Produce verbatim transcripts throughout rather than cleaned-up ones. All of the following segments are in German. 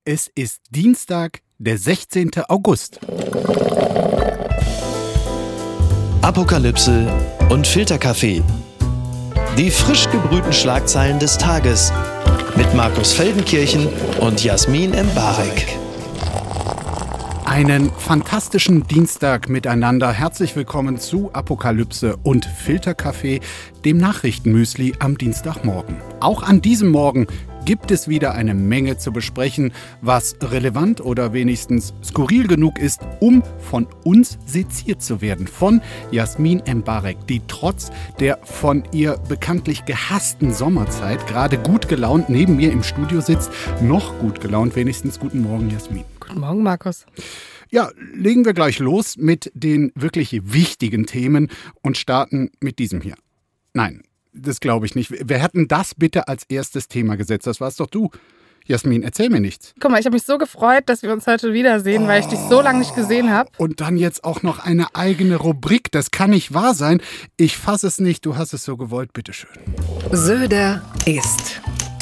Es ist Dienstag, der sechzehnten August. Apokalypse und Filterkaffee. Die frisch gebrühten Schlagzeilen des Tages mit Markus Feldenkirchen und Jasmin Embarek. Einen fantastischen Dienstag miteinander. Herzlich willkommen zu Apokalypse und Filterkaffee, dem Nachrichtenmüsli am Dienstagmorgen. Auch an diesem Morgen gibt es wieder eine Menge zu besprechen, was relevant oder wenigstens skurril genug ist, um von uns seziert zu werden. Von Jasmin Embarek, die trotz der von ihr bekanntlich gehassten Sommerzeit gerade gut gelaunt neben mir im Studio sitzt. Noch gut gelaunt wenigstens. Guten Morgen, Jasmin. Guten Morgen, Markus. Ja, legen wir gleich los mit den wirklich wichtigen Themen und starten mit diesem hier. Nein, das glaube ich nicht. Wer hat denn das bitte als erstes Thema gesetzt? Das warst doch du. Jasmin, erzähl mir nichts. Guck mal, ich habe mich so gefreut, dass wir uns heute wiedersehen, oh. weil ich dich so lange nicht gesehen habe. Und dann jetzt auch noch eine eigene Rubrik. Das kann nicht wahr sein. Ich fasse es nicht. Du hast es so gewollt. Bitteschön. Söder ist.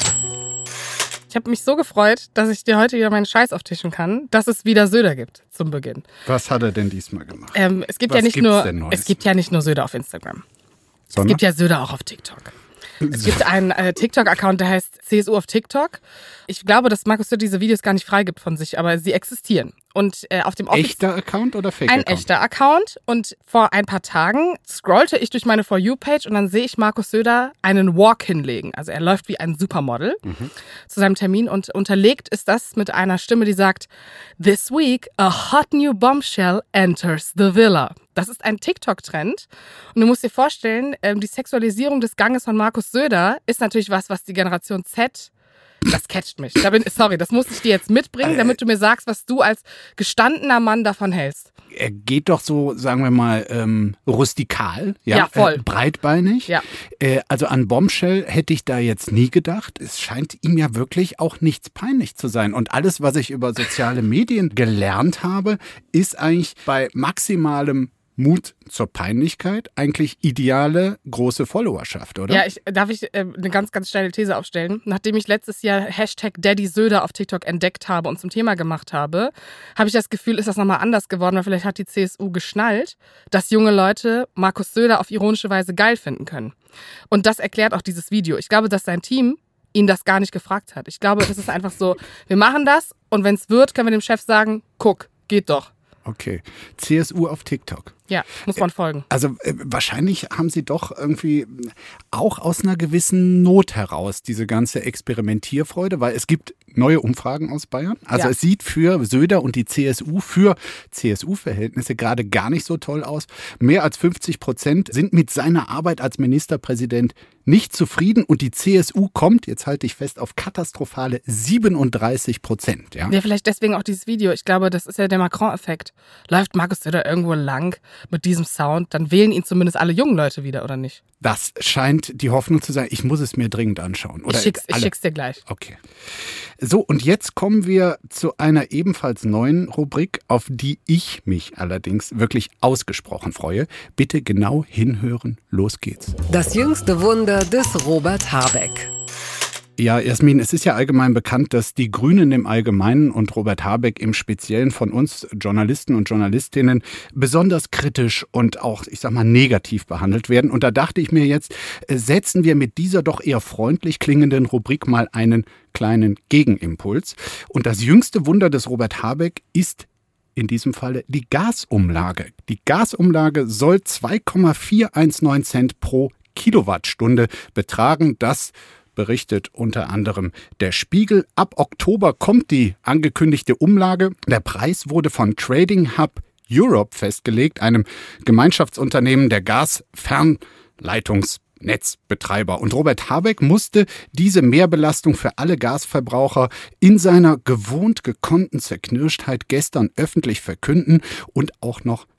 Ich habe mich so gefreut, dass ich dir heute wieder meinen Scheiß auftischen kann, dass es wieder Söder gibt zum Beginn. Was hat er denn diesmal gemacht? Ähm, es gibt Was ja nicht gibt's nur, denn Neues? es gibt ja nicht nur Söder auf Instagram. Sondern? Es gibt ja Söder auch auf TikTok. Es gibt einen äh, TikTok-Account, der heißt C S U auf TikTok. Ich glaube, dass Markus Söder diese Videos gar nicht freigibt von sich, aber sie existieren. Und äh, auf dem Office echter Account oder Fake-Account? Ein echter Account. Und vor ein paar Tagen scrollte ich durch meine For You-Page und dann sehe ich Markus Söder einen Walk hinlegen. Also er läuft wie ein Supermodel mhm. zu seinem Termin und unterlegt ist das mit einer Stimme, die sagt: This week a hot new bombshell enters the villa. Das ist ein TikTok-Trend. Und du musst dir vorstellen, die Sexualisierung des Ganges von Markus Söder ist natürlich was, was die Generation Z, das catcht mich. Da bin, sorry, das muss ich dir jetzt mitbringen, damit du mir sagst, was du als gestandener Mann davon hältst. Er geht doch so, sagen wir mal, ähm, rustikal, ja, ja voll. Äh, breitbeinig. Ja. Äh, also an Bombshell hätte ich da jetzt nie gedacht. Es scheint ihm ja wirklich auch nichts peinlich zu sein. Und alles, was ich über soziale Medien gelernt habe, ist eigentlich bei maximalem Mut zur Peinlichkeit, eigentlich ideale große Followerschaft, oder? Ja, ich, darf ich äh, eine ganz, ganz steile These aufstellen? Nachdem ich letztes Jahr Hashtag Daddy Söder auf TikTok entdeckt habe und zum Thema gemacht habe, habe ich das Gefühl, ist das nochmal anders geworden, weil vielleicht hat die C S U geschnallt, dass junge Leute Markus Söder auf ironische Weise geil finden können. Und das erklärt auch dieses Video. Ich glaube, dass sein Team ihn das gar nicht gefragt hat. Ich glaube, das ist einfach so, wir machen das und wenn es wird, können wir dem Chef sagen, guck, geht doch. Okay. C S U auf TikTok. Ja, muss man folgen. Also äh, wahrscheinlich haben sie doch irgendwie auch aus einer gewissen Not heraus diese ganze Experimentierfreude, weil es gibt neue Umfragen aus Bayern. Also ja. Es sieht für Söder und die C S U, für C S U-Verhältnisse gerade gar nicht so toll aus. Mehr als fünfzig Prozent sind mit seiner Arbeit als Ministerpräsident nicht zufrieden und die C S U kommt, jetzt halte ich fest, auf katastrophale siebenunddreißig Prozent. Ja? ja, vielleicht deswegen auch dieses Video. Ich glaube, das ist ja der Macron-Effekt. Läuft Markus Söder irgendwo lang mit diesem Sound, dann wählen ihn zumindest alle jungen Leute wieder, oder nicht? Das scheint die Hoffnung zu sein. Ich muss es mir dringend anschauen. Oder ich schick's, ich schick's dir gleich. Okay. So, und jetzt kommen wir zu einer ebenfalls neuen Rubrik, auf die ich mich allerdings wirklich ausgesprochen freue. Bitte genau hinhören. Los geht's. Das jüngste Wunder des Robert Habeck. Ja, Jasmin, es ist ja allgemein bekannt, dass die Grünen im Allgemeinen und Robert Habeck im Speziellen von uns Journalisten und Journalistinnen besonders kritisch und auch, ich sag mal, negativ behandelt werden. Und da dachte ich mir jetzt, setzen wir mit dieser doch eher freundlich klingenden Rubrik mal einen kleinen Gegenimpuls. Und das jüngste Wunder des Robert Habeck ist in diesem Falle die Gasumlage. Die Gasumlage soll zwei Komma vierhundertneunzehn Cent pro Kilowattstunde betragen. Das berichtet unter anderem der Spiegel. Ab Oktober kommt die angekündigte Umlage. Der Preis wurde von Trading Hub Europe festgelegt, einem Gemeinschaftsunternehmen der Gasfernleitungsnetzbetreiber. Und Robert Habeck musste diese Mehrbelastung für alle Gasverbraucher in seiner gewohnt gekonnten Zerknirschtheit gestern öffentlich verkünden und auch noch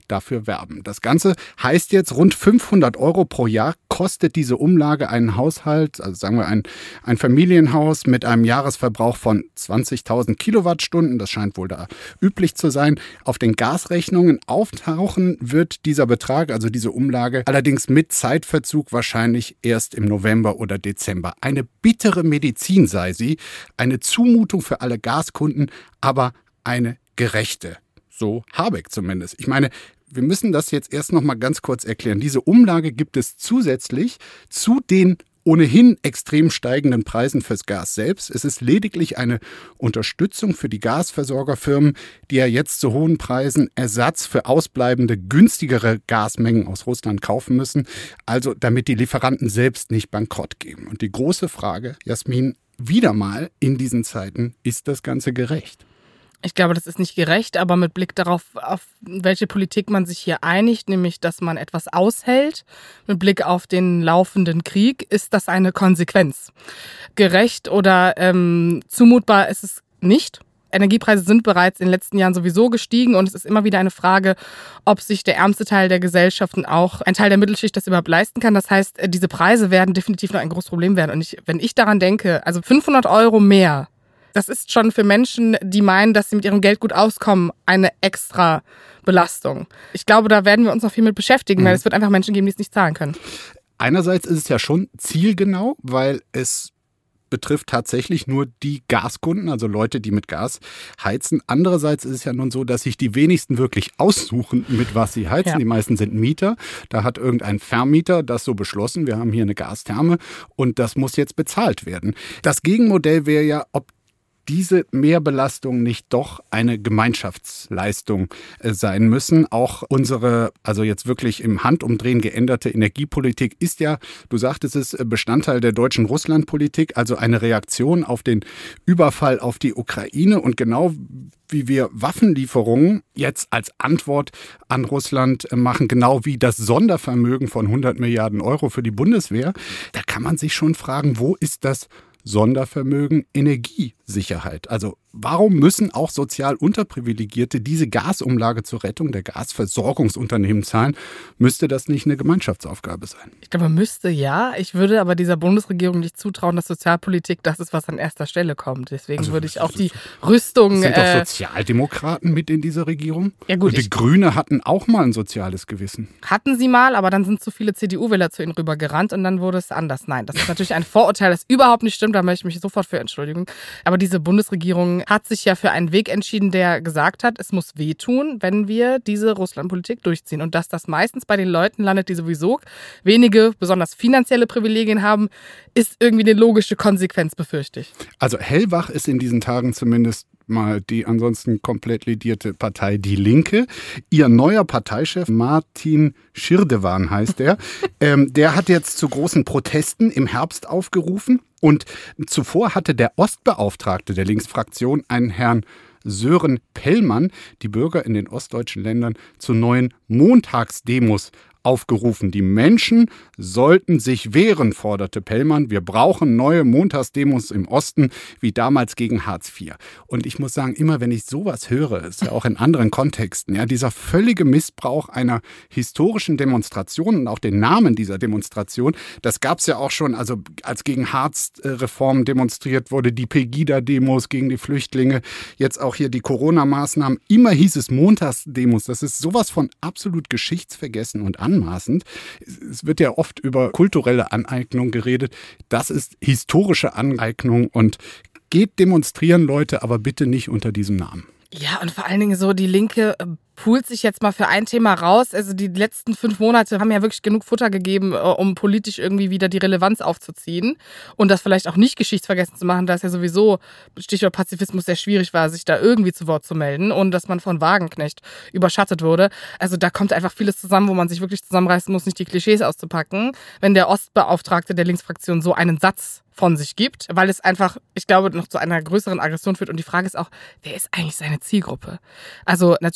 dafür werben. Das Ganze heißt jetzt, rund fünfhundert Euro pro Jahr kostet diese Umlage einen Haushalt, also sagen wir ein, ein Familienhaus mit einem Jahresverbrauch von zwanzigtausend Kilowattstunden. Das scheint wohl da üblich zu sein. Auf den Gasrechnungen auftauchen wird dieser Betrag, also diese Umlage, allerdings mit Zeitverzug wahrscheinlich erst im November oder Dezember. Eine bittere Medizin sei sie, eine Zumutung für alle Gaskunden, aber eine gerechte. So Habeck zumindest. Ich meine, wir müssen das jetzt erst noch mal ganz kurz erklären. Diese Umlage gibt es zusätzlich zu den ohnehin extrem steigenden Preisen fürs Gas selbst. Es ist lediglich eine Unterstützung für die Gasversorgerfirmen, die ja jetzt zu hohen Preisen Ersatz für ausbleibende, günstigere Gasmengen aus Russland kaufen müssen. Also damit die Lieferanten selbst nicht bankrott gehen. Und die große Frage, Jasmin, wieder mal in diesen Zeiten, ist das Ganze gerecht? Ich glaube, das ist nicht gerecht, aber mit Blick darauf, auf welche Politik man sich hier einigt, nämlich, dass man etwas aushält, mit Blick auf den laufenden Krieg, ist das eine Konsequenz. Gerecht oder ähm, zumutbar ist es nicht. Energiepreise sind bereits in den letzten Jahren sowieso gestiegen und es ist immer wieder eine Frage, ob sich der ärmste Teil der Gesellschaften auch ein Teil der Mittelschicht das überhaupt leisten kann. Das heißt, diese Preise werden definitiv noch ein großes Problem werden. Und ich, wenn ich daran denke, also fünfhundert Euro mehr, das ist schon für Menschen, die meinen, dass sie mit ihrem Geld gut auskommen, eine extra Belastung. Ich glaube, da werden wir uns noch viel mit beschäftigen, mhm. weil es wird einfach Menschen geben, die es nicht zahlen können. Einerseits ist es ja schon zielgenau, weil es betrifft tatsächlich nur die Gaskunden, also Leute, die mit Gas heizen. Andererseits ist es ja nun so, dass sich die wenigsten wirklich aussuchen, mit was sie heizen. Ja. Die meisten sind Mieter. Da hat irgendein Vermieter das so beschlossen. Wir haben hier eine Gastherme und das muss jetzt bezahlt werden. Das Gegenmodell wäre ja, ob diese Mehrbelastung nicht doch eine Gemeinschaftsleistung sein müssen. Auch unsere, also jetzt wirklich im Handumdrehen geänderte Energiepolitik ist ja, du sagtest es, Bestandteil der deutschen Russlandpolitik, also eine Reaktion auf den Überfall auf die Ukraine. Und genau wie wir Waffenlieferungen jetzt als Antwort an Russland machen, genau wie das Sondervermögen von hundert Milliarden Euro für die Bundeswehr, da kann man sich schon fragen, wo ist das Sondervermögen Energiesicherheit? Also warum müssen auch sozial Unterprivilegierte diese Gasumlage zur Rettung der Gasversorgungsunternehmen zahlen? Müsste das nicht eine Gemeinschaftsaufgabe sein? Ich glaube, müsste ja. Ich würde aber dieser Bundesregierung nicht zutrauen, dass Sozialpolitik das ist, was an erster Stelle kommt. Deswegen also, würde ich auch die Rüstung... Sind äh, doch Sozialdemokraten mit in dieser Regierung? Ja gut. Und die ich, Grüne hatten auch mal ein soziales Gewissen. Hatten sie mal, aber dann sind zu viele C D U-Wähler zu ihnen rübergerannt und dann wurde es anders. Nein, das ist natürlich ein Vorurteil, das überhaupt nicht stimmt. Da möchte ich mich sofort für entschuldigen. Aber diese Bundesregierung hat sich ja für einen Weg entschieden, der gesagt hat, es muss wehtun, wenn wir diese Russlandpolitik durchziehen. Und dass das meistens bei den Leuten landet, die sowieso wenige, besonders finanzielle Privilegien haben, ist irgendwie eine logische Konsequenz, befürchte ich. Also hellwach ist in diesen Tagen zumindest mal die ansonsten komplett ledierte Partei Die Linke. Ihr neuer Parteichef, Martin Schirdewan heißt er, ähm, der hat jetzt zu großen Protesten im Herbst aufgerufen. Und zuvor hatte der Ostbeauftragte der Linksfraktion, einen Herrn Sören Pellmann, die Bürger in den ostdeutschen Ländern zu neuen Montagsdemos aufgerufen. Die Menschen sollten sich wehren, forderte Pellmann. Wir brauchen neue Montagsdemos im Osten, wie damals gegen Hartz vier. Und ich muss sagen, immer wenn ich sowas höre, ist ja auch in anderen Kontexten, ja, dieser völlige Missbrauch einer historischen Demonstration und auch den Namen dieser Demonstration, das gab es ja auch schon, also als gegen Hartz-Reform demonstriert wurde, die Pegida-Demos gegen die Flüchtlinge, jetzt auch hier die Corona-Maßnahmen. Immer hieß es Montagsdemos. Das ist sowas von absolut geschichtsvergessen und an anmaßend. Es wird ja oft über kulturelle Aneignung geredet. Das ist historische Aneignung und geht demonstrieren, Leute, aber bitte nicht unter diesem Namen. Ja, und vor allen Dingen so, die Linke poolt sich jetzt mal für ein Thema raus. Also die letzten fünf Monate haben ja wirklich genug Futter gegeben, um politisch irgendwie wieder die Relevanz aufzuziehen und das vielleicht auch nicht geschichtsvergessen zu machen, da es ja sowieso, Stichwort Pazifismus, sehr schwierig war, sich da irgendwie zu Wort zu melden und dass man von Wagenknecht überschattet wurde. Also da kommt einfach vieles zusammen, wo man sich wirklich zusammenreißen muss, nicht die Klischees auszupacken, wenn der Ostbeauftragte der Linksfraktion so einen Satz von sich gibt, weil es einfach, ich glaube, noch zu einer größeren Aggression führt. Und die Frage ist auch, wer ist eigentlich seine Zielgruppe? Also natürlich ist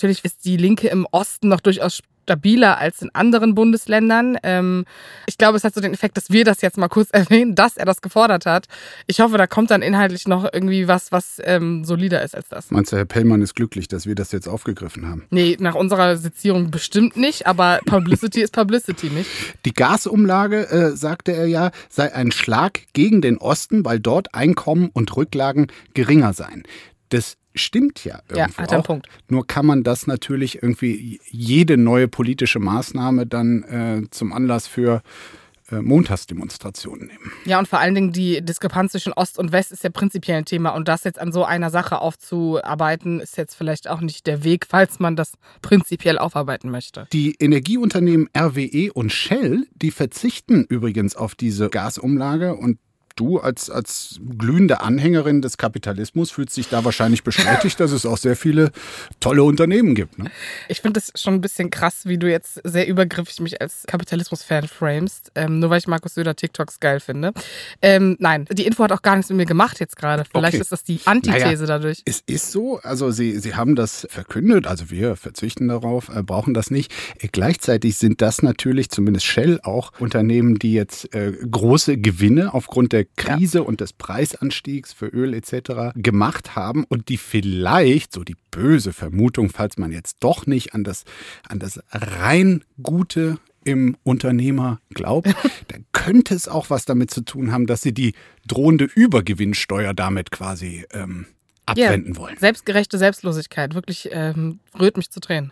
die Linke im Osten noch durchaus stabiler als in anderen Bundesländern. Ähm, ich glaube, es hat so den Effekt, dass wir das jetzt mal kurz erwähnen, dass er das gefordert hat. Ich hoffe, da kommt dann inhaltlich noch irgendwie was, was ähm, solider ist als das. Meinst du, Herr Pellmann ist glücklich, dass wir das jetzt aufgegriffen haben? Nee, nach unserer Sezierung bestimmt nicht, aber Publicity ist Publicity, nicht? Die Gasumlage, äh, sagte er ja, sei ein Schlag gegen den Osten, weil dort Einkommen und Rücklagen geringer seien. Das stimmt ja irgendwie ja, hat einen auch. Punkt. Nur kann man das natürlich irgendwie jede neue politische Maßnahme dann äh, zum Anlass für äh, Montagsdemonstrationen nehmen. Ja, und vor allen Dingen die Diskrepanz zwischen Ost und West ist ja prinzipiell ein Thema. Und das jetzt an so einer Sache aufzuarbeiten, ist jetzt vielleicht auch nicht der Weg, falls man das prinzipiell aufarbeiten möchte. Die Energieunternehmen R W E und Shell, die verzichten übrigens auf diese Gasumlage und du als, als glühende Anhängerin des Kapitalismus fühlst dich da wahrscheinlich bestätigt, dass es auch sehr viele tolle Unternehmen gibt. Ne? Ich finde es schon ein bisschen krass, wie du jetzt sehr übergriffig mich als Kapitalismus-Fan framest, ähm, nur weil ich Markus Söder TikToks geil finde. Ähm, nein, die Info hat auch gar nichts mit mir gemacht jetzt gerade. Vielleicht Okay. ist das die Antithese naja, dadurch. Es ist so, also sie, sie haben das verkündet, also wir verzichten darauf, äh, brauchen das nicht. Äh, gleichzeitig sind das natürlich, zumindest Shell auch, Unternehmen, die jetzt äh, große Gewinne aufgrund der Krise ja. und des Preisanstiegs für Öl et cetera gemacht haben und die vielleicht, so die böse Vermutung, falls man jetzt doch nicht an das, an das rein Gute im Unternehmer glaubt, dann könnte es auch was damit zu tun haben, dass sie die drohende Übergewinnsteuer damit quasi ähm, abwenden ja, wollen. Selbstgerechte Selbstlosigkeit, wirklich ähm, rührt mich zu Tränen.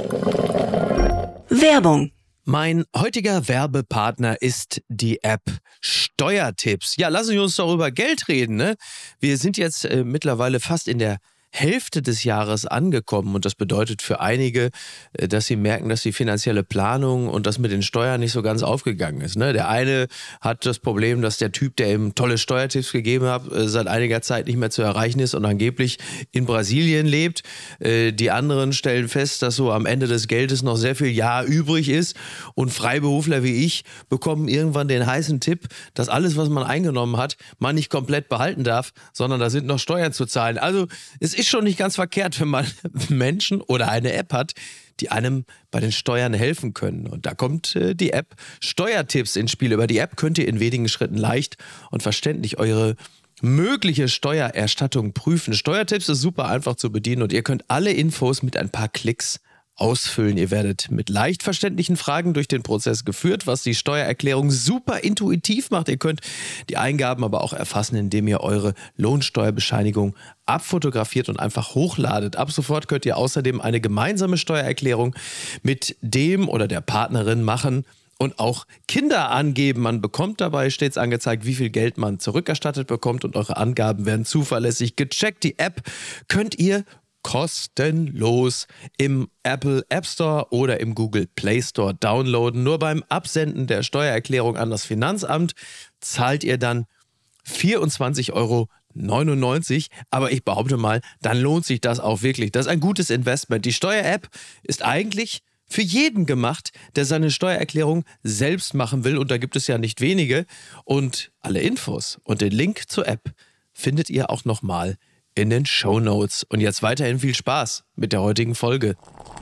Werbung. Mein heutiger Werbepartner ist die App Steuertipps. Ja, lassen Sie uns doch über Geld reden, ne? Wir sind jetzt äh, mittlerweile fast in der Hälfte des Jahres angekommen und das bedeutet für einige, dass sie merken, dass die finanzielle Planung und das mit den Steuern nicht so ganz aufgegangen ist. Ne? Der eine hat das Problem, dass der Typ, der ihm tolle Steuertipps gegeben hat, seit einiger Zeit nicht mehr zu erreichen ist und angeblich in Brasilien lebt. Die anderen stellen fest, dass so am Ende des Geldes noch sehr viel Jahr übrig ist und Freiberufler wie ich bekommen irgendwann den heißen Tipp, dass alles, was man eingenommen hat, man nicht komplett behalten darf, sondern da sind noch Steuern zu zahlen. Also es ist schon nicht ganz verkehrt, wenn man Menschen oder eine App hat, die einem bei den Steuern helfen können. Und da kommt äh, die App Steuertipps ins Spiel. Über die App könnt ihr in wenigen Schritten leicht und verständlich eure mögliche Steuererstattung prüfen. Steuertipps ist super einfach zu bedienen und ihr könnt alle Infos mit ein paar Klicks ausfüllen. Ihr werdet mit leicht verständlichen Fragen durch den Prozess geführt, was die Steuererklärung super intuitiv macht. Ihr könnt die Eingaben aber auch erfassen, indem ihr eure Lohnsteuerbescheinigung abfotografiert und einfach hochladet. Ab sofort könnt ihr außerdem eine gemeinsame Steuererklärung mit dem oder der Partnerin machen und auch Kinder angeben. Man bekommt dabei stets angezeigt, wie viel Geld man zurückerstattet bekommt und eure Angaben werden zuverlässig gecheckt. Die App könnt ihr kostenlos im Apple App Store oder im Google Play Store downloaden. Nur beim Absenden der Steuererklärung an das Finanzamt zahlt ihr dann vierundzwanzig Euro neunundneunzig. Aber ich behaupte mal, dann lohnt sich das auch wirklich. Das ist ein gutes Investment. Die Steuer-App ist eigentlich für jeden gemacht, der seine Steuererklärung selbst machen will. Und da gibt es ja nicht wenige. Und alle Infos und den Link zur App findet ihr auch nochmal in den Shownotes. Und jetzt weiterhin viel Spaß mit der heutigen Folge.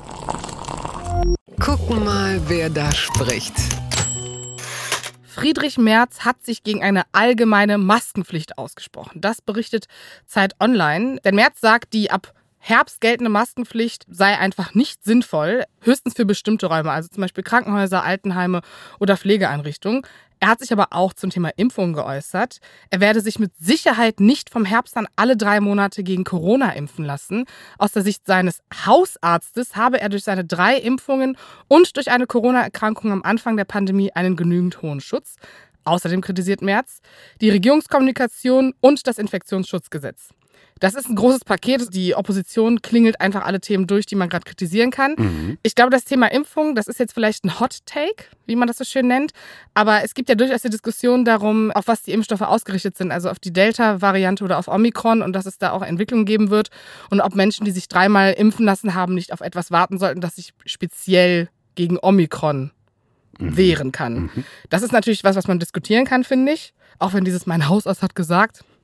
Gucken mal, wer da spricht. Friedrich Merz hat sich gegen eine allgemeine Maskenpflicht ausgesprochen. Das berichtet Zeit Online. Denn Merz sagt, die ab Herbst geltende Maskenpflicht sei einfach nicht sinnvoll, höchstens für bestimmte Räume, also zum Beispiel Krankenhäuser, Altenheime oder Pflegeeinrichtungen. Er hat sich aber auch zum Thema Impfung geäußert. Er werde sich mit Sicherheit nicht vom Herbst an alle drei Monate gegen Corona impfen lassen. Aus der Sicht seines Hausarztes habe er durch seine drei Impfungen und durch eine Corona-Erkrankung am Anfang der Pandemie einen genügend hohen Schutz. Außerdem kritisiert Merz die Regierungskommunikation und das Infektionsschutzgesetz. Das ist ein großes Paket. Die Opposition klingelt einfach alle Themen durch, die man gerade kritisieren kann. Mhm. Ich glaube, das Thema Impfung, das ist jetzt vielleicht ein Hot Take, wie man das so schön nennt. Aber es gibt ja durchaus die Diskussion darum, auf was die Impfstoffe ausgerichtet sind. Also auf die Delta-Variante oder auf Omikron und dass es da auch Entwicklungen geben wird. Und ob Menschen, die sich dreimal impfen lassen haben, nicht auf etwas warten sollten, das sich speziell gegen Omikron mhm. wehren kann. Mhm. Das ist natürlich was, was man diskutieren kann, finde ich. Auch wenn dieses mein Hausarzt hat gesagt,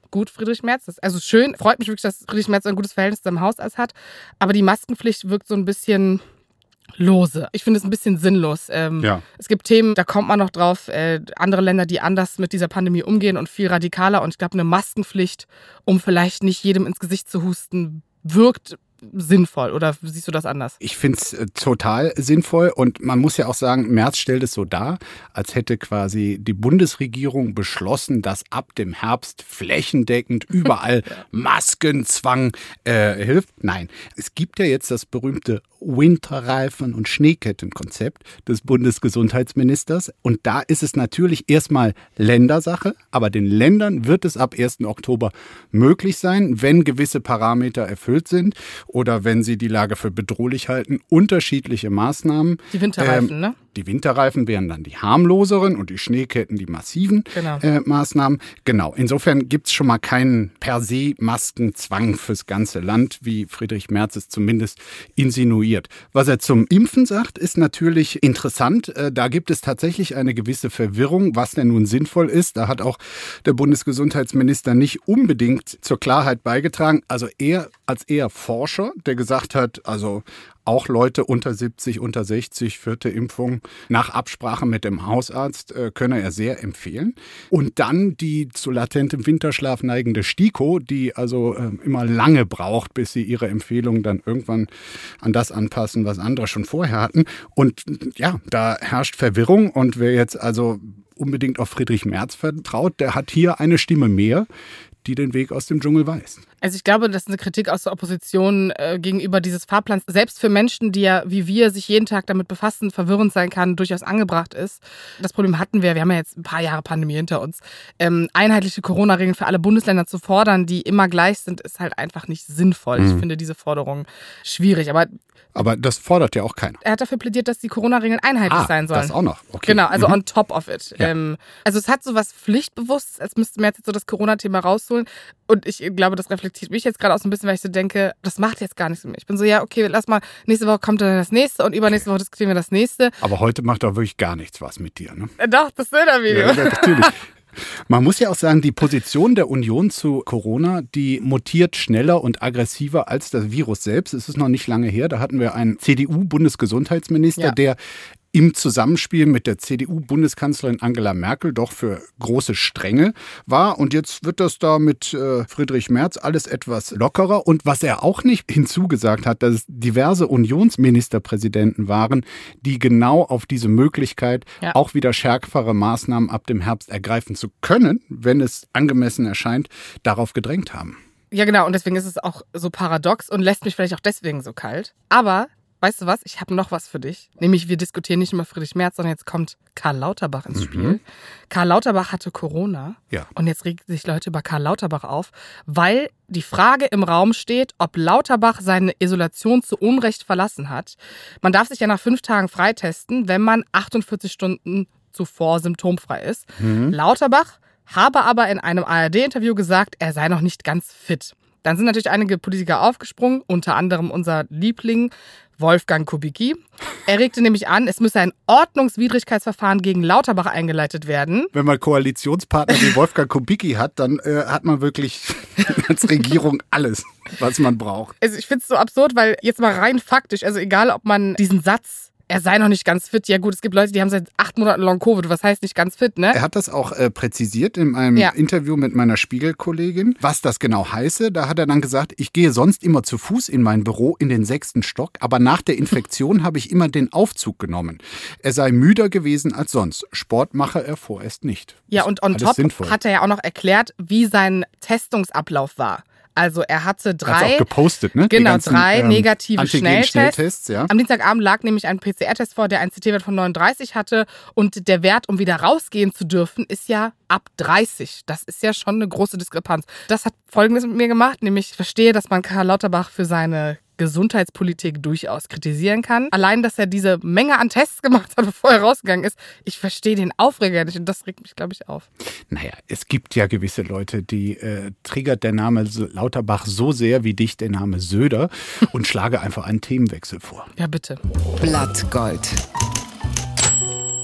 gut, Friedrich Merz. Das, also schön, freut mich wirklich, dass Friedrich Merz ein gutes Verhältnis zu seinem Hausarzt hat. Aber die Maskenpflicht wirkt so ein bisschen lose. Ich finde es ein bisschen sinnlos. Ähm, Ja. Es gibt Themen, da kommt man noch drauf. Äh, andere Länder, die anders mit dieser Pandemie umgehen und viel radikaler. Und ich glaube, eine Maskenpflicht, um vielleicht nicht jedem ins Gesicht zu husten, wirkt sinnvoll. Oder siehst du das anders? Ich finde es äh, total sinnvoll und man muss ja auch sagen, Merz stellt es so dar, als hätte quasi die Bundesregierung beschlossen, dass ab dem Herbst flächendeckend überall Maskenzwang äh, hilft. Nein, es gibt ja jetzt das berühmte Winterreifen- und Schneekettenkonzept des Bundesgesundheitsministers und da ist es natürlich erstmal Ländersache, aber den Ländern wird es ab ersten Oktober möglich sein, wenn gewisse Parameter erfüllt sind oder wenn sie die Lage für bedrohlich halten, unterschiedliche Maßnahmen. Die Winterreifen, ähm, ne? Die Winterreifen wären dann die harmloseren und die Schneeketten die massiven Genau. äh, Maßnahmen. Genau, insofern gibt es schon mal keinen per se Maskenzwang fürs ganze Land, wie Friedrich Merz es zumindest insinuiert. Was er zum Impfen sagt, ist natürlich interessant. Äh, da gibt es tatsächlich eine gewisse Verwirrung, was denn nun sinnvoll ist. Da hat auch der Bundesgesundheitsminister nicht unbedingt zur Klarheit beigetragen. Also er als eher Forscher, der gesagt hat, also auch Leute unter siebzig, unter sechzig, vierte Impfung nach Absprache mit dem Hausarzt äh, könne er sehr empfehlen. Und dann die zu latentem Winterschlaf neigende STIKO, die also äh, immer lange braucht, bis sie ihre Empfehlung dann irgendwann an das anpassen, was andere schon vorher hatten. Und ja, da herrscht Verwirrung. Und wer jetzt also unbedingt auf Friedrich Merz vertraut, der hat hier eine Stimme mehr, die den Weg aus dem Dschungel weist. Also ich glaube, dass eine Kritik aus der Opposition äh, gegenüber dieses Fahrplans, selbst für Menschen, die ja wie wir sich jeden Tag damit befassen, verwirrend sein kann, durchaus angebracht ist. Das Problem hatten wir, wir haben ja jetzt ein paar Jahre Pandemie hinter uns. Ähm, einheitliche Corona-Regeln für alle Bundesländer zu fordern, die immer gleich sind, ist halt einfach nicht sinnvoll. Mhm. Ich finde diese Forderung schwierig, aber Aber das fordert ja auch keiner. er hat dafür plädiert, dass die Corona-Regeln einheitlich Ah, sein sollen. das auch noch. Okay. Genau, also Mhm. on top of it. Ja. Ähm, also es hat so was Pflichtbewusstes, als müsste Merz jetzt so das Corona-Thema rausholen. Und ich glaube, das reflektiert mich jetzt gerade auch so ein bisschen, weil ich so denke, das macht jetzt gar nichts mit mir. Ich bin so, ja, okay, lass mal, nächste Woche kommt dann das nächste und übernächste Woche diskutieren wir das nächste. Aber heute macht doch wirklich gar nichts was mit dir, ne? Äh, Doch, das Söder-Video. Ja, natürlich. Man muss ja auch sagen, die Position der Union zu Corona, die mutiert schneller und aggressiver als das Virus selbst. Es ist noch nicht lange her, da hatten wir einen C D U-Bundesgesundheitsminister, Ja. der im Zusammenspiel mit der C D U-Bundeskanzlerin Angela Merkel doch für große Strenge war. Und jetzt wird das da mit äh, Friedrich Merz alles etwas lockerer. Und was er auch nicht hinzugesagt hat, dass es diverse Unionsministerpräsidenten waren, die genau auf diese Möglichkeit, Ja. auch wieder schärfere Maßnahmen ab dem Herbst ergreifen zu können, wenn es angemessen erscheint, darauf gedrängt haben. Ja, genau. Und deswegen ist es auch so paradox und lässt mich vielleicht auch deswegen so kalt. Aber, weißt du was? Ich habe noch was für dich. Nämlich, wir diskutieren nicht über Friedrich Merz, sondern jetzt kommt Karl Lauterbach ins Spiel. Karl Lauterbach hatte Corona. Ja. Und jetzt regen sich Leute über Karl Lauterbach auf, weil die Frage im Raum steht, ob Lauterbach seine Isolation zu Unrecht verlassen hat. Man darf sich ja nach fünf Tagen freitesten, wenn man achtundvierzig Stunden zuvor symptomfrei ist. Lauterbach habe aber in einem A R D-Interview gesagt, er sei noch nicht ganz fit. Dann sind natürlich einige Politiker aufgesprungen, unter anderem unser Liebling Wolfgang Kubicki. Er regte nämlich an, es müsse ein Ordnungswidrigkeitsverfahren gegen Lauterbach eingeleitet werden. Wenn man Koalitionspartner wie Wolfgang Kubicki hat, dann äh, hat man wirklich als Regierung alles, was man braucht. Also ich finde es so absurd, weil jetzt mal rein faktisch, also egal ob man diesen Satz, er sei noch nicht ganz fit, ja gut, es gibt Leute, die haben seit acht Monaten Long Covid, was heißt nicht ganz fit, ne? Er hat das auch äh, präzisiert in einem Ja. Interview mit meiner Spiegelkollegin, was das genau heiße. Da hat er dann gesagt, ich gehe sonst immer zu Fuß in mein Büro in den sechsten Stock, aber nach der Infektion habe ich immer den Aufzug genommen. Er sei müder gewesen als sonst. Sport mache er vorerst nicht. Ja, Ist und on alles top sinnvoll. hat er ja auch noch erklärt, wie sein Testungsablauf war. Also er hatte Hat's drei, auch gepostet, ne? Die genau, ganzen, drei ähm, negative Schnelltests. Antigen-Schnelltests, ja. Am Dienstagabend lag nämlich ein P C R-Test vor, der einen C T-Wert von neununddreißig hatte. Und der Wert, um wieder rausgehen zu dürfen, ist ja ab dreißig. Das ist ja schon eine große Diskrepanz. Das hat Folgendes mit mir gemacht, nämlich ich verstehe, dass man Karl Lauterbach für seine Gesundheitspolitik durchaus kritisieren kann. Allein, dass er diese Menge an Tests gemacht hat, bevor er rausgegangen ist, ich verstehe den Aufreger nicht und das regt mich, glaube ich, auf. Naja, es gibt ja gewisse Leute, die äh, triggert der Name Lauterbach so sehr wie dich der Name Söder und schlage einfach einen Themenwechsel vor. Ja, bitte. Blattgold.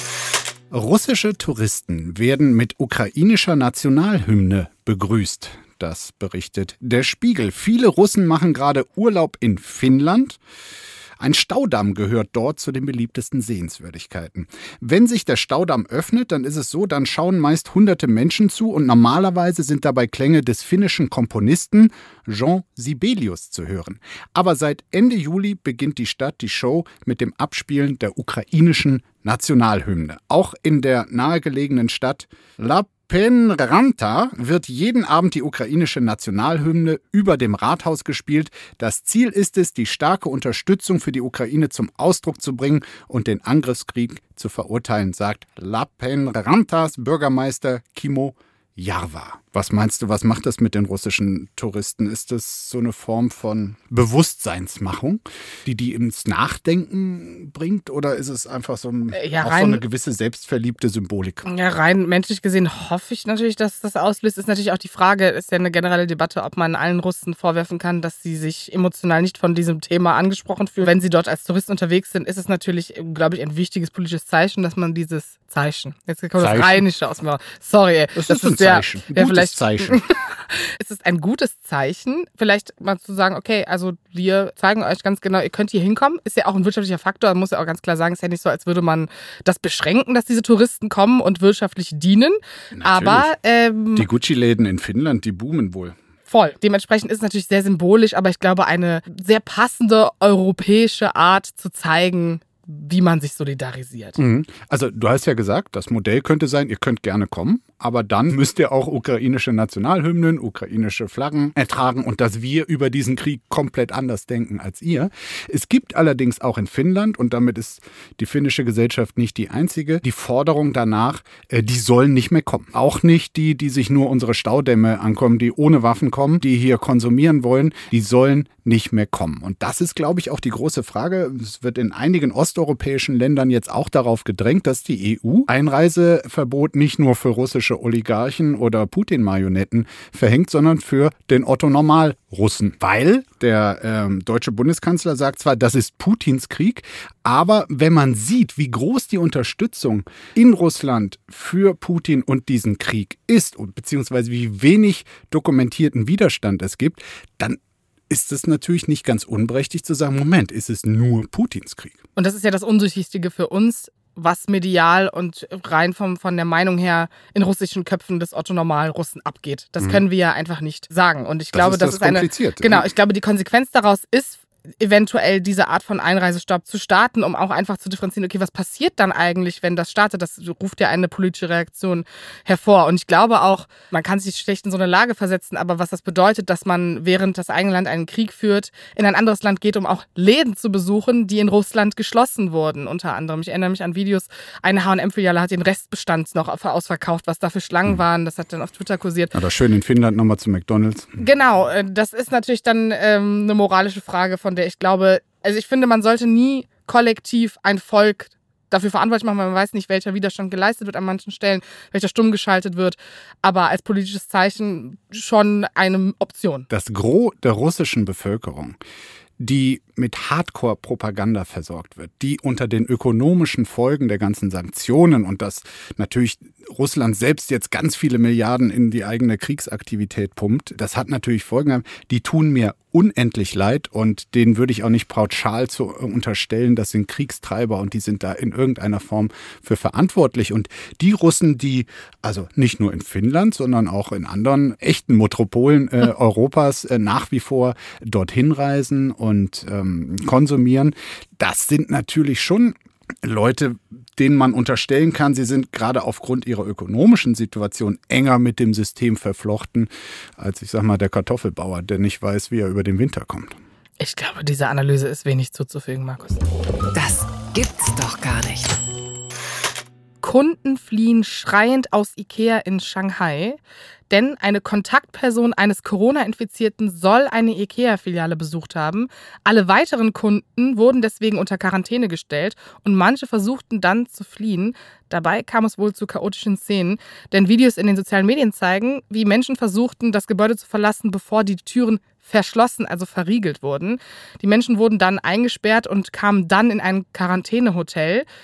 Russische Touristen werden mit ukrainischer Nationalhymne begrüßt. Das berichtet der Spiegel. Viele Russen machen gerade Urlaub in Finnland. Ein Staudamm gehört dort zu den beliebtesten Sehenswürdigkeiten. Wenn sich der Staudamm öffnet, dann ist es so, dann schauen meist hunderte Menschen zu und normalerweise sind dabei Klänge des finnischen Komponisten Jean Sibelius zu hören. Aber seit Ende Juli beginnt die Stadt die Show mit dem Abspielen der ukrainischen Nationalhymne. Auch in der nahegelegenen Stadt Lappeenranta wird jeden Abend die ukrainische Nationalhymne über dem Rathaus gespielt. Das Ziel ist es, die starke Unterstützung für die Ukraine zum Ausdruck zu bringen und den Angriffskrieg zu verurteilen, sagt Lappeenrantas Bürgermeister Kimmo Jarva. Was meinst du, was macht das mit den russischen Touristen? Ist das so eine Form von Bewusstseinsmachung, die die ins Nachdenken bringt? Oder ist es einfach so, ein, ja, auch rein, so eine gewisse selbstverliebte Symbolik? Ja, rein menschlich gesehen hoffe ich natürlich, dass das auslöst. Ist natürlich auch die Frage, ist ja eine generelle Debatte, ob man allen Russen vorwerfen kann, dass sie sich emotional nicht von diesem Thema angesprochen fühlen. Wenn sie dort als Touristen unterwegs sind, ist es natürlich, glaube ich, ein wichtiges politisches Zeichen, dass man dieses Zeichen, jetzt kommt das Rheinische aus mir. Sorry, ey. Das, das ist ein ist der, Zeichen. der Gutes vielleicht, Zeichen. Es ist ein gutes Zeichen, vielleicht mal zu sagen, okay, also wir zeigen euch ganz genau, ihr könnt hier hinkommen. Ist ja auch ein wirtschaftlicher Faktor, man muss ja auch ganz klar sagen, ist ja nicht so, als würde man das beschränken, dass diese Touristen kommen und wirtschaftlich dienen. Natürlich. Aber ähm, die Gucci-Läden in Finnland, die boomen wohl. Voll. Dementsprechend ist es natürlich sehr symbolisch, aber ich glaube, eine sehr passende europäische Art zu zeigen, wie man sich solidarisiert. Mhm. Also du hast ja gesagt, das Modell könnte sein, ihr könnt gerne kommen, aber dann müsst ihr auch ukrainische Nationalhymnen, ukrainische Flaggen ertragen und dass wir über diesen Krieg komplett anders denken als ihr. Es gibt allerdings auch in Finnland, und damit ist die finnische Gesellschaft nicht die einzige, die Forderung danach, die sollen nicht mehr kommen. Auch nicht die, die sich nur unsere Staudämme ankommen, die ohne Waffen kommen, die hier konsumieren wollen, die sollen nicht mehr kommen. Und das ist, glaube ich, auch die große Frage. Es wird in einigen osteuropäischen Ländern jetzt auch darauf gedrängt, dass die E U Einreiseverbot nicht nur für russische Oligarchen oder Putin-Marionetten verhängt, sondern für den Otto-Normal-Russen. Weil der ähm, deutsche Bundeskanzler sagt zwar, das ist Putins Krieg, aber wenn man sieht, wie groß die Unterstützung in Russland für Putin und diesen Krieg ist, und beziehungsweise wie wenig dokumentierten Widerstand es gibt, dann ist es natürlich nicht ganz unberechtigt zu sagen, Moment, ist es nur Putins Krieg? Und das ist ja das Undurchsichtige für uns, was medial und rein vom, von der Meinung her in russischen Köpfen des Otto-Normal-Russen abgeht. Das mhm. können wir ja einfach nicht sagen. Und ich das glaube, ist das, das ist eine. Kompliziert. Genau, ich glaube, die Konsequenz daraus ist, eventuell diese Art von Einreisestopp zu starten, um auch einfach zu differenzieren, okay, was passiert dann eigentlich, wenn das startet? Das ruft ja eine politische Reaktion hervor. Und ich glaube auch, man kann sich schlecht in so eine Lage versetzen, aber was das bedeutet, dass man, während das eigene Land einen Krieg führt, in ein anderes Land geht, um auch Läden zu besuchen, die in Russland geschlossen wurden, unter anderem. Ich erinnere mich an Videos, eine H und M-Filiale hat den Restbestand noch ausverkauft, was da für Schlangen mhm. waren, das hat dann auf Twitter kursiert. Oder schön in Finnland nochmal zu McDonald's. Genau, das ist natürlich dann ähm, eine moralische Frage, von der ich glaube, also ich finde, man sollte nie kollektiv ein Volk dafür verantwortlich machen, weil man weiß nicht, welcher Widerstand geleistet wird an manchen Stellen, welcher stumm geschaltet wird, aber als politisches Zeichen schon eine Option. Das Gros der russischen Bevölkerung, die mit Hardcore-Propaganda versorgt wird, die unter den ökonomischen Folgen der ganzen Sanktionen und dass natürlich Russland selbst jetzt ganz viele Milliarden in die eigene Kriegsaktivität pumpt, das hat natürlich Folgen, die tun mir unendlich leid und denen würde ich auch nicht pauschal zu unterstellen, das sind Kriegstreiber und die sind da in irgendeiner Form für verantwortlich. Und die Russen, die also nicht nur in Finnland, sondern auch in anderen echten Metropolen äh, Europas äh, nach wie vor dorthin reisen und ähm, konsumieren, das sind natürlich schon Leute, denen man unterstellen kann, sie sind gerade aufgrund ihrer ökonomischen Situation enger mit dem System verflochten, als ich sag mal der Kartoffelbauer, der nicht weiß, wie er über den Winter kommt. Ich glaube, dieser Analyse ist wenig zuzufügen, Markus. Das gibt's doch gar nicht. Kunden fliehen schreiend aus Ikea in Shanghai, denn eine Kontaktperson eines Corona-Infizierten soll eine Ikea-Filiale besucht haben. Alle weiteren Kunden wurden deswegen unter Quarantäne gestellt und manche versuchten dann zu fliehen. Dabei kam es wohl zu chaotischen Szenen, denn Videos in den sozialen Medien zeigen, wie Menschen versuchten, das Gebäude zu verlassen, bevor die Türen verschlossen, also verriegelt wurden. Die Menschen wurden dann eingesperrt und kamen dann in ein Quarantänehotel.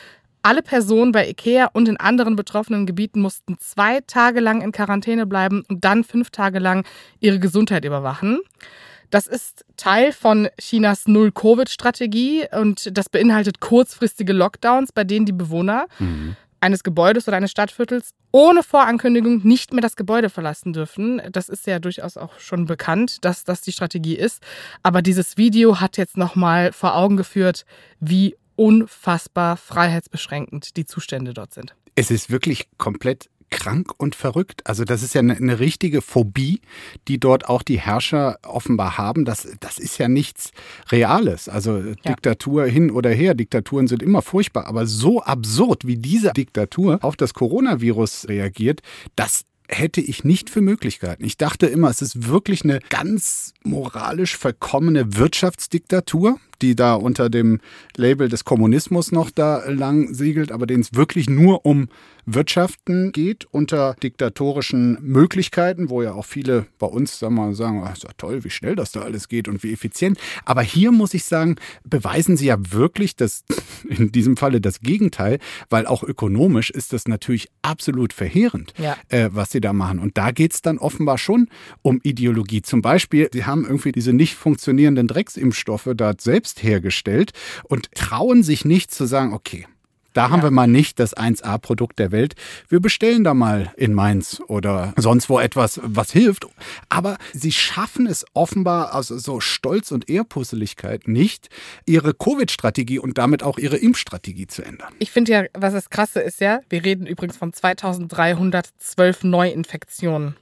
Alle Personen bei Ikea und in anderen betroffenen Gebieten mussten zwei Tage lang in Quarantäne bleiben und dann fünf Tage lang ihre Gesundheit überwachen. Das ist Teil von Chinas Null-Covid-Strategie und das beinhaltet kurzfristige Lockdowns, bei denen die Bewohner mhm. eines Gebäudes oder eines Stadtviertels ohne Vorankündigung nicht mehr das Gebäude verlassen dürfen. Das ist ja durchaus auch schon bekannt, dass das die Strategie ist. Aber dieses Video hat jetzt nochmal vor Augen geführt, wie unfassbar freiheitsbeschränkend die Zustände dort sind. Es ist wirklich komplett krank und verrückt. Also das ist ja eine, eine richtige Phobie, die dort auch die Herrscher offenbar haben. Das, das ist ja nichts Reales. Also ja. Diktatur hin oder her. Diktaturen sind immer furchtbar. Aber so absurd, wie diese Diktatur auf das Coronavirus reagiert, das hätte ich nicht für möglich gehalten. Ich dachte immer, es ist wirklich eine ganz moralisch verkommene Wirtschaftsdiktatur, die da unter dem Label des Kommunismus noch da lang siegelt, aber denen es wirklich nur um Wirtschaften geht, unter diktatorischen Möglichkeiten, wo ja auch viele bei uns sagen, wir, sagen, oh, ist ja toll, wie schnell das da alles geht und wie effizient. Aber hier muss ich sagen, beweisen sie ja wirklich das, in diesem Falle das Gegenteil, weil auch ökonomisch ist das natürlich absolut verheerend, ja. äh, was sie da machen. Und da geht es dann offenbar schon um Ideologie. Zum Beispiel, sie haben irgendwie diese nicht funktionierenden Drecksimpfstoffe da selbst hergestellt und trauen sich nicht zu sagen, okay, da haben ja. wir mal nicht das eins A Produkt der Welt. Wir bestellen da mal in Mainz oder sonst wo etwas, was hilft. Aber sie schaffen es offenbar aus so Stolz und Ehrpusseligkeit nicht, ihre Covid-Strategie und damit auch ihre Impfstrategie zu ändern. Ich finde ja, was das Krasse ist ja, wir reden übrigens von zweitausenddreihundertzwölf Neuinfektionen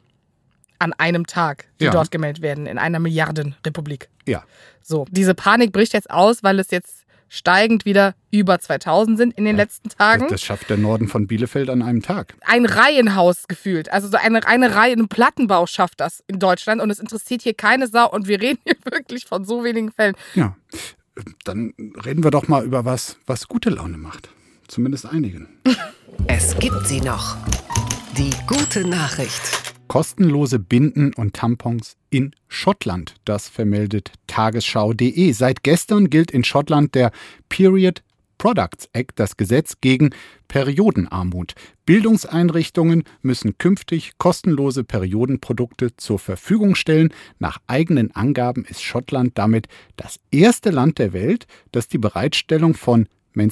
an einem Tag, die ja. dort gemeldet werden, in einer Milliardenrepublik. Ja. So, diese Panik bricht jetzt aus, weil es jetzt steigend wieder über zweitausend sind in den ja, letzten Tagen. Das, das schafft der Norden von Bielefeld an einem Tag. Ein Reihenhaus gefühlt. Also so eine, eine Reihe, ein Plattenbau schafft das in Deutschland und es interessiert hier keine Sau und wir reden hier wirklich von so wenigen Fällen. Ja, dann reden wir doch mal über was, was gute Laune macht. Zumindest einigen. Es gibt sie noch. Die gute Nachricht. Kostenlose Binden und Tampons in Schottland. Das vermeldet tagesschau punkt de. Seit gestern gilt in Schottland der Period Products Act, das Gesetz gegen Periodenarmut. Bildungseinrichtungen müssen künftig kostenlose Periodenprodukte zur Verfügung stellen. Nach eigenen Angaben ist Schottland damit das erste Land der Welt, das die Bereitstellung von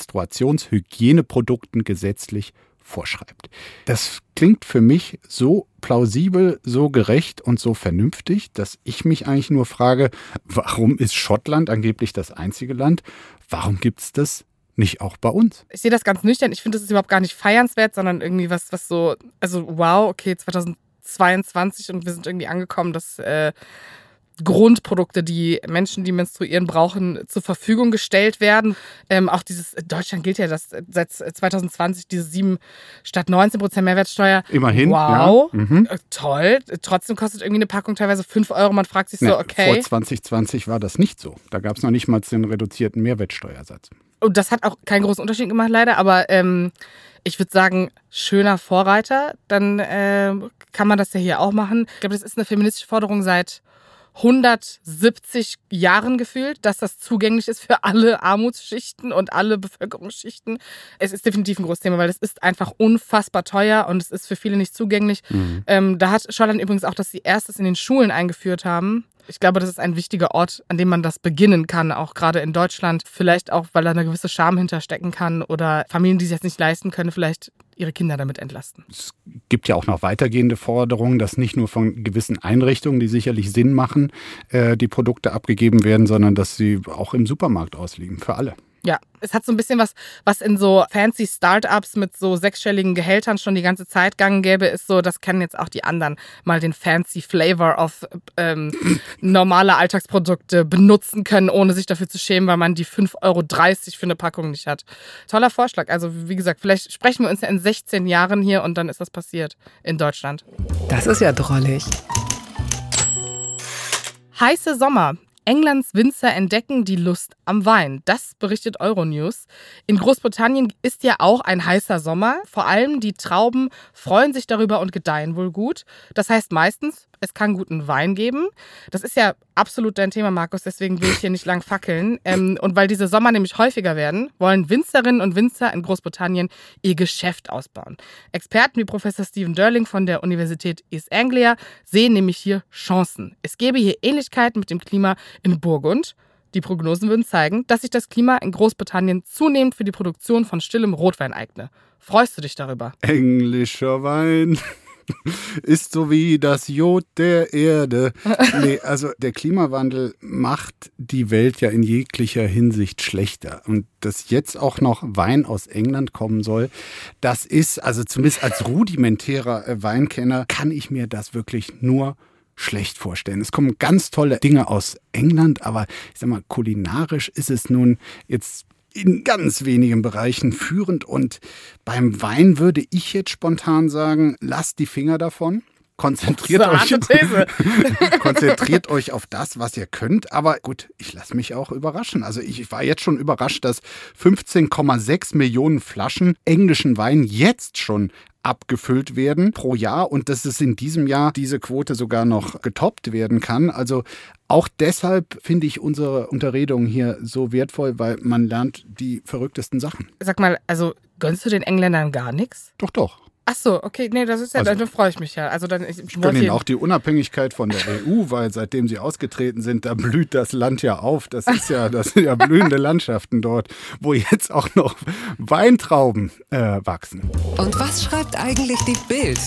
Menstruationshygieneprodukten gesetzlich vorschreibt. Das klingt für mich so plausibel, so gerecht und so vernünftig, dass ich mich eigentlich nur frage, warum ist Schottland angeblich das einzige Land? Warum gibt es das nicht auch bei uns? Ich sehe das ganz nüchtern. Ich finde, das ist überhaupt gar nicht feiernswert, sondern irgendwie was, was so, also wow, okay, zweitausendzweiundzwanzig und wir sind irgendwie angekommen, dass äh, Grundprodukte, die Menschen, die menstruieren, brauchen, zur Verfügung gestellt werden. Ähm, auch dieses, in Deutschland gilt ja das seit zweitausendzwanzig, diese sieben statt neunzehn Prozent Mehrwertsteuer. Immerhin. Wow, ja. mhm. Toll. Trotzdem kostet irgendwie eine Packung teilweise fünf Euro. Man fragt sich so, ja, okay. Vor zwanzig zwanzig war das nicht so. Da gab es noch nicht mal den reduzierten Mehrwertsteuersatz. Und das hat auch keinen großen Unterschied gemacht, leider. Aber ähm, ich würde sagen, schöner Vorreiter. Dann äh, kann man das ja hier auch machen. Ich glaube, das ist eine feministische Forderung seit hundertsiebzig Jahren gefühlt, dass das zugänglich ist für alle Armutsschichten und alle Bevölkerungsschichten. Es ist definitiv ein großes Thema, weil es ist einfach unfassbar teuer und es ist für viele nicht zugänglich. Mhm. Ähm, da hat Schottland übrigens auch, dass sie erstes in den Schulen eingeführt haben. Ich glaube, das ist ein wichtiger Ort, an dem man das beginnen kann, auch gerade in Deutschland. Vielleicht auch, weil da eine gewisse Scham hinterstecken kann oder Familien, die sich das nicht leisten können, vielleicht ihre Kinder damit entlasten. Es gibt ja auch noch weitergehende Forderungen, dass nicht nur von gewissen Einrichtungen, die sicherlich Sinn machen, äh, die Produkte abgegeben werden, sondern dass sie auch im Supermarkt ausliegen, für alle. Ja, es hat so ein bisschen was, was in so fancy Startups mit so sechsstelligen Gehältern schon die ganze Zeit gang gäbe, ist so, das kennen jetzt auch die anderen, mal den fancy Flavor of ähm, normale Alltagsprodukte benutzen können, ohne sich dafür zu schämen, weil man die fünf Euro dreißig für eine Packung nicht hat. Toller Vorschlag. Also wie gesagt, vielleicht sprechen wir uns ja in sechzehn Jahren hier und dann ist das passiert in Deutschland. Das ist ja drollig. Heiße Sommer. Englands Winzer entdecken die Lust am Wein. Das berichtet Euronews. In Großbritannien ist ja auch ein heißer Sommer. Vor allem die Trauben freuen sich darüber und gedeihen wohl gut. Das heißt meistens, es kann guten Wein geben. Das ist ja absolut dein Thema, Markus, deswegen will ich hier nicht lang fackeln. Ähm, und weil diese Sommer nämlich häufiger werden, wollen Winzerinnen und Winzer in Großbritannien ihr Geschäft ausbauen. Experten wie Professor Stephen Durling von der Universität East Anglia sehen nämlich hier Chancen. Es gäbe hier Ähnlichkeiten mit dem Klima in Burgund. Die Prognosen würden zeigen, dass sich das Klima in Großbritannien zunehmend für die Produktion von stillem Rotwein eigne. Freust du dich darüber? Englischer Wein ist so wie das Jod der Erde. Nee, also der Klimawandel macht die Welt ja in jeglicher Hinsicht schlechter. Und dass jetzt auch noch Wein aus England kommen soll, das ist, also zumindest als rudimentärer Weinkenner, kann ich mir das wirklich nur schlecht vorstellen. Es kommen ganz tolle Dinge aus England, aber ich sag mal, kulinarisch ist es nun jetzt in ganz wenigen Bereichen führend. Und beim Wein würde ich jetzt spontan sagen, lasst die Finger davon. Konzentriert euch, konzentriert euch auf das, was ihr könnt. Aber gut, ich lasse mich auch überraschen. Also ich war jetzt schon überrascht, dass fünfzehn Komma sechs Millionen Flaschen englischen Wein jetzt schon abgefüllt werden pro Jahr und dass es in diesem Jahr diese Quote sogar noch getoppt werden kann. Also auch deshalb finde ich unsere Unterredung hier so wertvoll, weil man lernt die verrücktesten Sachen. Sag mal, also gönnst du den Engländern gar nichts? Doch, doch. Ach so, okay, nee, das ist ja, also, dann freue ich mich ja. Also dann, ich ich gönne ihnen auch die Unabhängigkeit von der E U, weil seitdem sie ausgetreten sind, da blüht das Land ja auf. Das ist ja, das sind ja blühende Landschaften dort, wo jetzt auch noch Weintrauben äh, wachsen. Und was schreibt eigentlich die Bild?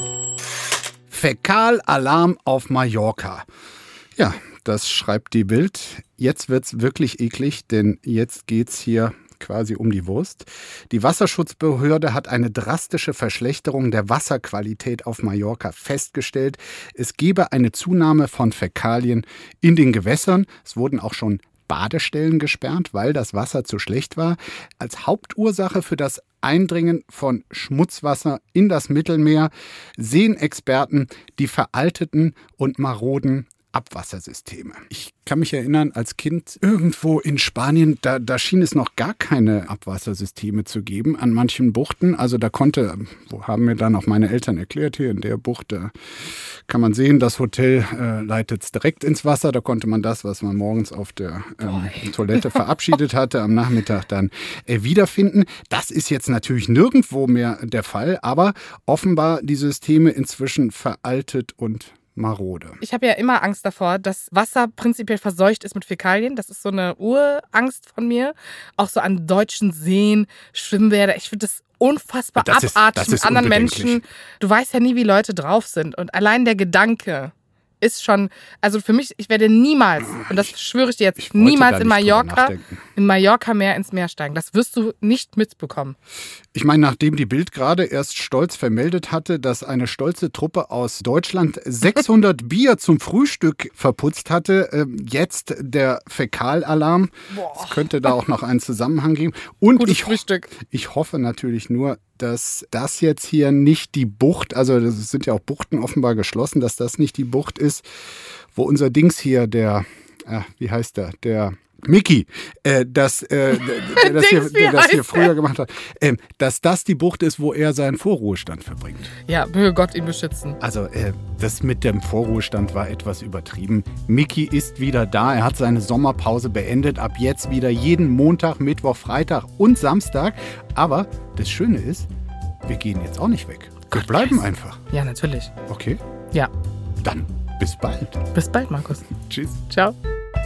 Fäkalalarm auf Mallorca. Ja, das schreibt die Bild. Jetzt wird's wirklich eklig, denn jetzt geht's hier quasi um die Wurst. Die Wasserschutzbehörde hat eine drastische Verschlechterung der Wasserqualität auf Mallorca festgestellt. Es gebe eine Zunahme von Fäkalien in den Gewässern. Es wurden auch schon Badestellen gesperrt, weil das Wasser zu schlecht war. Als Hauptursache für das Eindringen von Schmutzwasser in das Mittelmeer sehen Experten die veralteten und maroden Abwassersysteme. Ich kann mich erinnern, als Kind irgendwo in Spanien, da, da schien es noch gar keine Abwassersysteme zu geben an manchen Buchten. Also da konnte, wo haben mir dann auch meine Eltern erklärt, hier in der Bucht, da kann man sehen, das Hotel äh, leitet es direkt ins Wasser. Da konnte man das, was man morgens auf der ähm, Toilette verabschiedet hatte, am Nachmittag dann äh, wiederfinden. Das ist jetzt natürlich nirgendwo mehr der Fall, aber offenbar die Systeme inzwischen veraltet und marode. Ich habe ja immer Angst davor, dass Wasser prinzipiell verseucht ist mit Fäkalien. Das ist so eine Urangst von mir. Auch so an deutschen Seen, Schwimmbäder. Ich finde das unfassbar das ist, abartig das mit ist anderen Menschen. Du weißt ja nie, wie Leute drauf sind. Und allein der Gedanke ist schon, also für mich, ich werde niemals, und das schwöre ich dir jetzt, ich niemals in Mallorca, in Mallorca mehr ins Meer steigen. Das wirst du nicht mitbekommen. Ich meine, nachdem die Bild gerade erst stolz vermeldet hatte, dass eine stolze Truppe aus Deutschland sechshundert Bier zum Frühstück verputzt hatte, äh, jetzt der Fäkalalarm. Boah. Es könnte da auch noch einen Zusammenhang geben. Und Gutes ich, Frühstück. ich hoffe natürlich nur, dass das jetzt hier nicht die Bucht, also es sind ja auch Buchten offenbar geschlossen, dass das nicht die Bucht ist, wo unser Dings hier, der, äh, wie heißt der, der Mickey, äh, das, äh, der, das, hier, der das hier früher gemacht hat, äh, dass das die Bucht ist, wo er seinen Vorruhestand verbringt. Ja, möge Gott ihn beschützen. Also äh, das mit dem Vorruhestand war etwas übertrieben. Mickey ist wieder da, er hat seine Sommerpause beendet, ab jetzt wieder jeden Montag, Mittwoch, Freitag und Samstag. Aber das Schöne ist, wir gehen jetzt auch nicht weg. Wir Gott, bleiben yes. einfach. Ja, natürlich. Okay? Ja. Dann bis bald. Bis bald, Markus. Tschüss. Ciao.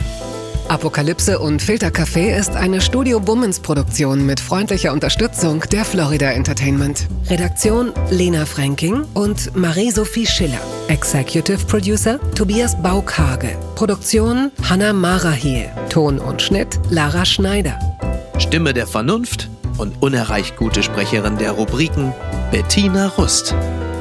Apokalypse und Filtercafé ist eine Studio Bummens Produktion mit freundlicher Unterstützung der Florida Entertainment. Redaktion Lena Fränking und Marie-Sophie Schiller. Executive Producer Tobias Baukage. Produktion Hannah Marahiel. Ton und Schnitt Lara Schneider. Stimme der Vernunft und unerreicht gute Sprecherin der Rubriken Bettina Rust.